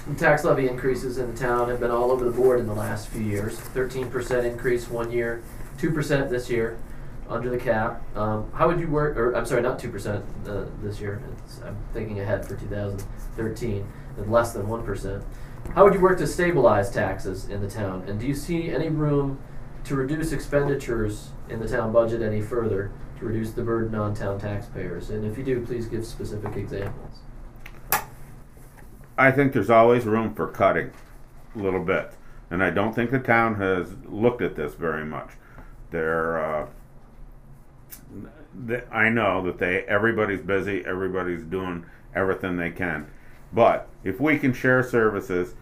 The tax levy increases in the town have been all over the board in the last few years. 13% increase one year, 2% this year, under the cap. How would you work, or I'm sorry, not 2% this year. I'm thinking ahead for 2013, and less than 1%. How would you work to stabilize taxes in the town? And do you see any room to reduce expenditures in the town budget any further to reduce the burden on town taxpayers? And if you do, please give specific examples. I think there's always room for cutting a little bit. And I don't think the town has looked at this very much. I know that everybody's busy, everybody's doing everything they can. But if we can share services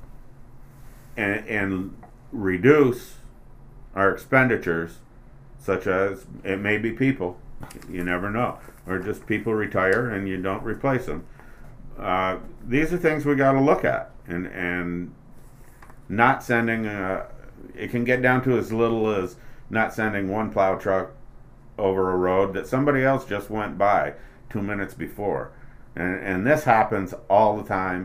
and reduce our expenditures, such as it may be people, you never know, or just people retire and you don't replace them. These are things we got to look at, and not sending. It can get down to as little as not sending one plow truck over a road that somebody else just went by 2 minutes before. And this happens all the time.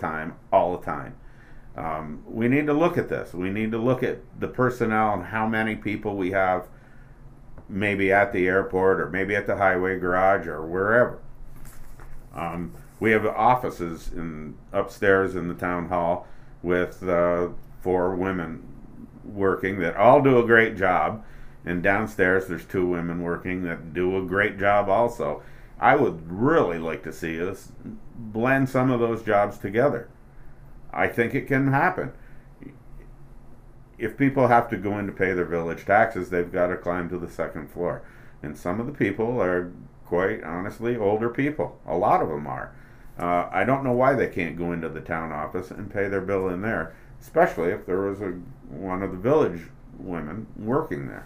We need to look at this. We need to look at the personnel and how many people we have maybe at the airport or maybe at the highway garage or wherever. We have offices upstairs in the town hall with 4 women working that all do a great job. And downstairs there's 2 women working that do a great job also. I would really like to see us blend some of those jobs together. I think it can happen. If people have to go in to pay their village taxes, they've got to climb to the 2nd floor. And some of the people are, quite honestly, older people. A lot of them are. I don't know why they can't go into the town office and pay their bill in there, especially if there was one of the village women working there.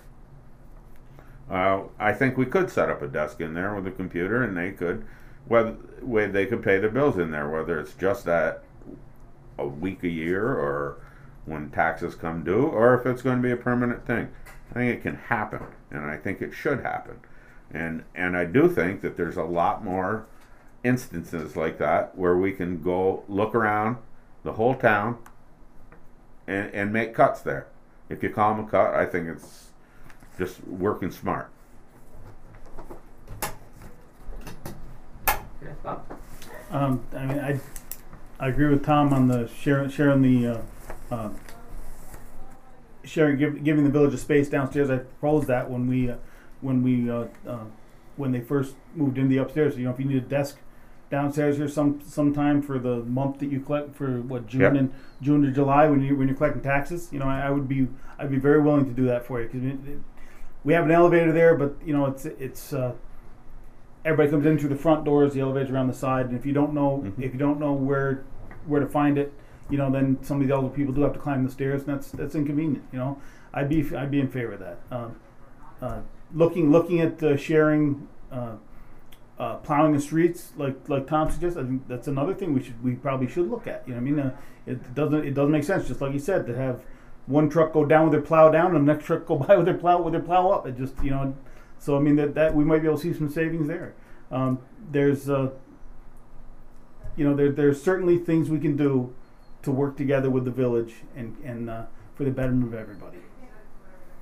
I think we could set up a desk in there with a computer, and they could pay their bills in there, whether it's just at a week a year or when taxes come due, or if it's going to be a permanent thing. I think it can happen, and I think it should happen. And I do think that there's a lot more instances like that where we can go look around the whole town and make cuts there. If you call them a cut, I think it's just working smart. Okay, Bob? I agree with Tom on the giving the village a space downstairs. I proposed that when they first moved into the upstairs. You know, if you need a desk downstairs here sometime for the month that you collect for June to July when you're collecting taxes, you know, I'd be very willing to do that for you, because we have an elevator there, but you know it's everybody comes in through the front doors, the elevator's around the side, and if you don't know where to find it, you know, then some of the older people do have to climb the stairs, and that's inconvenient. You know, I'd be in favor of that. Looking at sharing. Plowing the streets, like Tom suggests, I think that's another thing we probably should look at. You know what I mean? It doesn't make sense, just like you said, to have one truck go down with their plow down and the next truck go by with their plow up. It just, you know, so I mean that we might be able to see some savings there. There's certainly things we can do to work together with the village and for the betterment of everybody.